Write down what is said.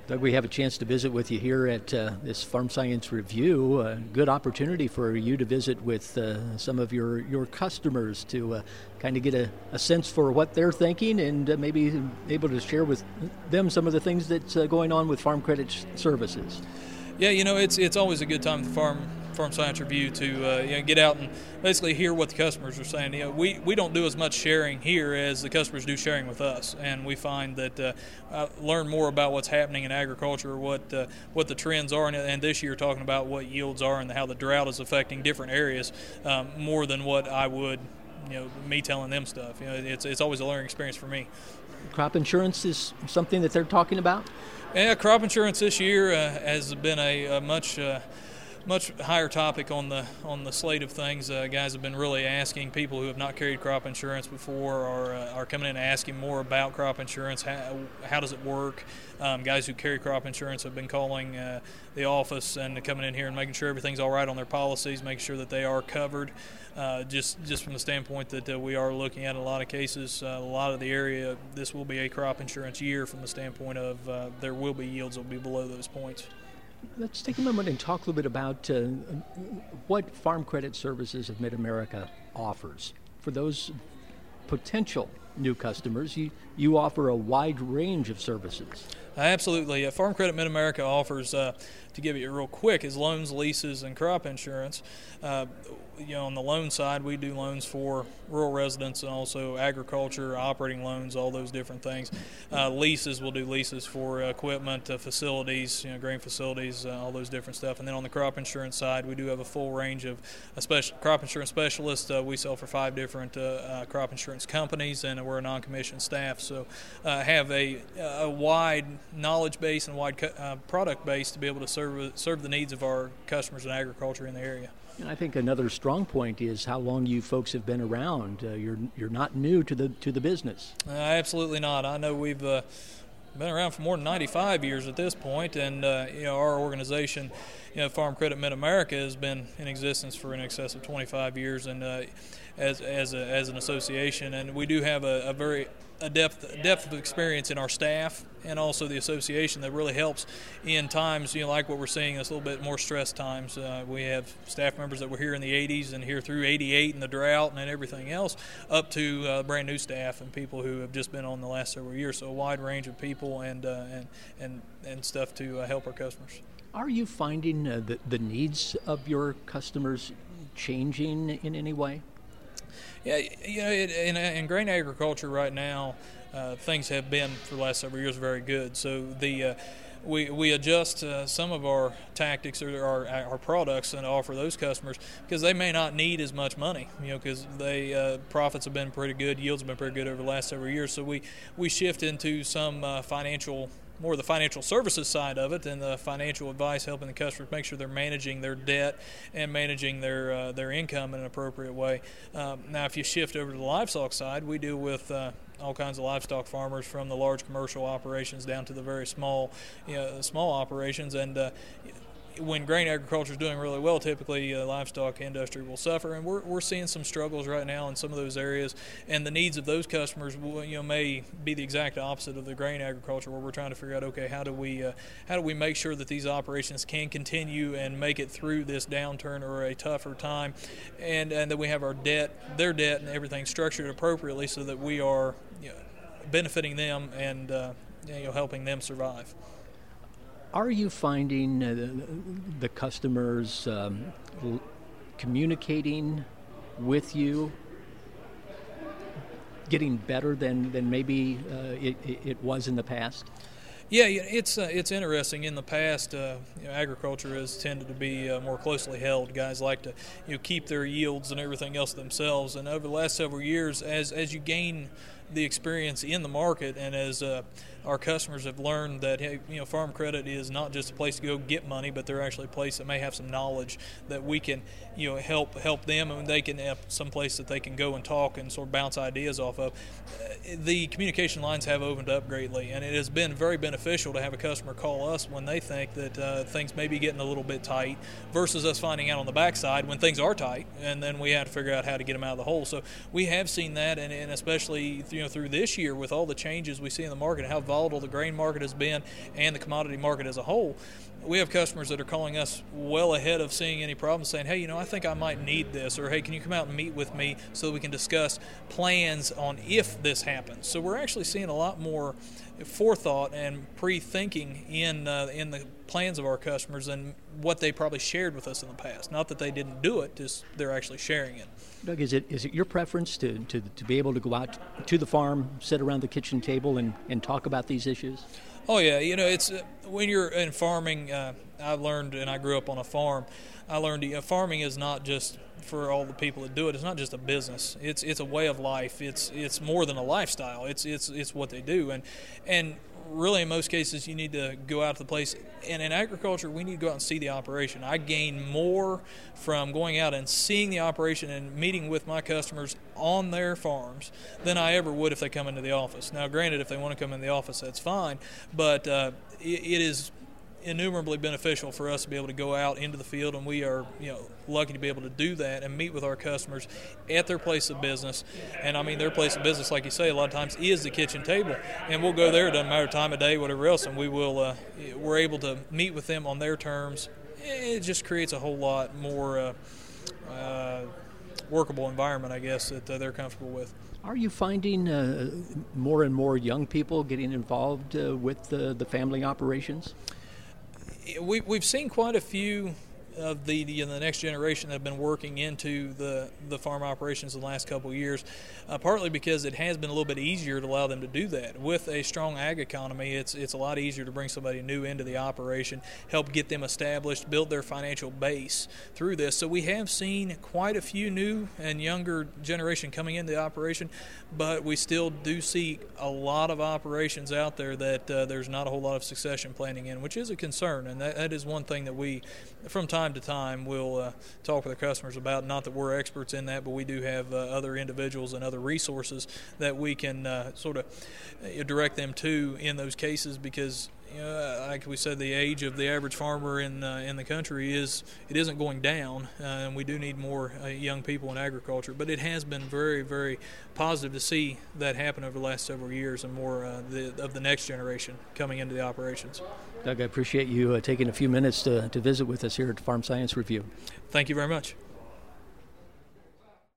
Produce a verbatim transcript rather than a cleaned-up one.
Doug, we have a chance to visit with you here at uh, this Farm Science Review. A good opportunity for you to visit with uh, some of your, your customers to uh, kind of get a, a sense for what they're thinking and uh, maybe able to share with them some of the things that's uh, going on with Farm Credit Services. Yeah, you know, it's it's always a good time at the Farm Farm Science Review to uh, you know, get out and basically hear what the customers are saying. You know, we, we don't do as much sharing here as the customers do sharing with us, and we find that uh, uh, learn more about what's happening in agriculture, what uh, what the trends are, and, and this year talking about what yields are and how the drought is affecting different areas um, more than what I would, you know, me telling them stuff. You know, it's it's always a learning experience for me. Crop insurance is something that they're talking about? Yeah, crop insurance this year uh, has been a, a much uh, much higher topic on the on the slate of things. Uh, guys have been really asking, people who have not carried crop insurance before are uh, are coming in and asking more about crop insurance. How, how does it work? Um, guys who carry crop insurance have been calling uh, the office and coming in here and making sure everything's all right on their policies, making sure that they are covered. Uh, just just from the standpoint that uh, we are looking at a lot of cases, uh, a lot of the area, this will be a crop insurance year from the standpoint of uh, there will be yields that will be below those points. Let's take a moment and talk a little bit about uh, what Farm Credit Services of Mid-America offers. For those potential new customers, you, you offer a wide range of services. Absolutely. Uh, Farm Credit Mid-America offers, uh, to give you real quick, is loans, leases, and crop insurance. Uh, you know, on the loan side, we do loans for rural residents and also agriculture, operating loans, all those different things. Uh, leases, we'll do leases for uh, equipment, uh, facilities, you know, grain facilities, uh, all those different stuff. And then on the crop insurance side, we do have a full range of a special crop insurance specialists. Uh, we sell for five different uh, uh, crop insurance companies, and we're a non-commissioned staff, so uh, have a, a wide knowledge base and wide co- uh, product base to be able to serve serve the needs of our customers in agriculture in the area. And I think another strong point is how long you folks have been around. Uh, you're you're not new to the to the business. Uh, absolutely not. I know we've uh, been around for more than ninety-five years at this point, and uh, you know, our organization, you know, Farm Credit Mid-America, has been in existence for in excess of twenty-five years, and uh, as as a, as an association, and we do have a, a very a depth depth of experience in our staff and also the association that really helps in times, you know, like what we're seeing, this little bit more stress times. Uh, we have staff members that were here in the eighties and here through eighty-eight and the drought and everything else, up to uh, brand new staff and people who have just been on the last several years. So a wide range of people and uh, and and and stuff to uh, help our customers. Are you finding uh, the the needs of your customers changing in any way? Yeah, you know, it, in, in grain agriculture right now, uh, things have been for the last several years very good. So the uh, we we adjust uh, some of our tactics or our our products and offer those customers because they may not need as much money, you know, because they uh, profits have been pretty good, yields have been pretty good over the last several years. So we we shift into some uh, financial. more the financial services side of it and the financial advice, helping the customers make sure they're managing their debt and managing their uh, their income in an appropriate way. Um, now, if you shift over to the livestock side, we deal with uh, all kinds of livestock farmers, from the large commercial operations down to the very small, you know, small operations, and uh, when grain agriculture is doing really well, typically uh, livestock industry will suffer, and we're we're seeing some struggles right now in some of those areas, and the needs of those customers, will, you know, may be the exact opposite of the grain agriculture, where we're trying to figure out, okay, how do we uh, how do we make sure that these operations can continue and make it through this downturn or a tougher time, and and that we have our debt, their debt, and everything structured appropriately so that we are, you know, benefiting them and uh, you know, helping them survive. Are you finding uh, the, the customers um, l- communicating with you getting better than, than maybe uh, it, it was in the past? Yeah, it's uh, it's interesting. In the past, uh, you know, agriculture has tended to be uh, more closely held. Guys like to, you know, keep their yields and everything else themselves. And over the last several years, as as you gain the experience in the market, and as uh, our customers have learned that, hey, you know, Farm Credit is not just a place to go get money, but they're actually a place that may have some knowledge that we can, you know, help help them, and they can have some place that they can go and talk and sort of bounce ideas off of. The communication lines have opened up greatly, and it has been very beneficial to have a customer call us when they think that uh, things may be getting a little bit tight, versus us finding out on the backside when things are tight, and then we have to figure out how to get them out of the hole. So we have seen that, and, and especially through you know, through this year with all the changes we see in the market, how volatile the grain market has been and the commodity market as a whole, we have customers that are calling us well ahead of seeing any problems, saying, hey, you know, I think I might need this, or hey, can you come out and meet with me so we can discuss plans on if this happens. So we're actually seeing a lot more forethought and pre-thinking in uh, in the plans of our customers than what they probably shared with us in the past. Not that they didn't do it, just they're actually sharing it. Doug, is it is it your preference to, to, to be able to go out to the farm, sit around the kitchen table, and, and talk about these issues? Oh, yeah. You know, it's uh, when you're in farming, uh, I learned, and I grew up on a farm, I learned you know, farming is not just for all the people that do it. It's not just a business. It's it's a way of life. It's it's more than a lifestyle. It's it's it's what they do. And and really, in most cases, you need to go out to the place. And in agriculture, we need to go out and see the operation. I gain more from going out and seeing the operation and meeting with my customers on their farms than I ever would if they come into the office. Now, granted, if they want to come in the office, that's fine. But uh, it, it is innumerably beneficial for us to be able to go out into the field, and we are, you know, lucky to be able to do that and meet with our customers at their place of business. And I mean, their place of business, like you say, a lot of times is the kitchen table, and we'll go there. It doesn't matter time of day, whatever else, and we will. Uh, we're able to meet with them on their terms. It just creates a whole lot more uh, uh, workable environment, I guess, that uh, they're comfortable with. Are you finding uh, more and more young people getting involved uh, with the, the family operations? We, we've seen quite a few of the, the, the next generation that have been working into the, the farm operations in the last couple of years, uh, partly because it has been a little bit easier to allow them to do that. With a strong ag economy, it's it's a lot easier to bring somebody new into the operation, help get them established, build their financial base through this. So we have seen quite a few new and younger generation coming into the operation, but we still do see a lot of operations out there that uh, there's not a whole lot of succession planning in, which is a concern, and that, that is one thing that we, from time to time, we'll uh, talk with our customers about. Not that we're experts in that, but we do have uh, other individuals and other resources that we can uh, sort of uh, direct them to in those cases, because you know, like we said, the age of the average farmer in uh, in the country is it isn't going down, uh, and we do need more uh, young people in agriculture. But it has been very, very positive to see that happen over the last several years, and more uh, the, of the next generation coming into the operations. Doug, I appreciate you uh, taking a few minutes to, to visit with us here at Farm Science Review. Thank you very much.